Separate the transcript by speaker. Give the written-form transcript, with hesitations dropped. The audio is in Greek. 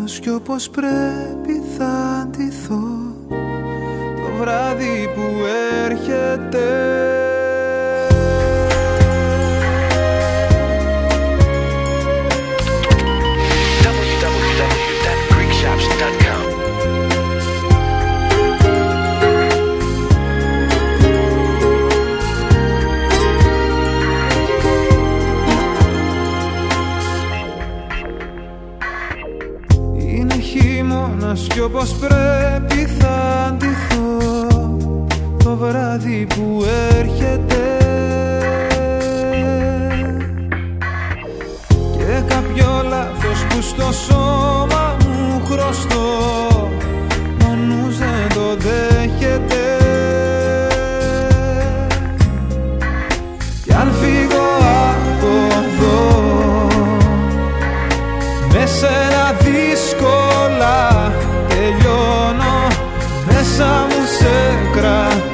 Speaker 1: χειμώνας κι όπως πρέπει θα ντυθώ το βράδυ που έρχεται.
Speaker 2: www.greekshops.com.
Speaker 1: Είναι χειμώνας κι όπως πρέπει θα ντυθώ το βράδυ που έρχεται. Και κάποιο λάθος που στο σώμα μου χρωστώ ο νους δεν το δέχεται. Κι αν φύγω από εδώ μέσα ένα δύσκολα τελειώνω, μέσα μου σε κρατώ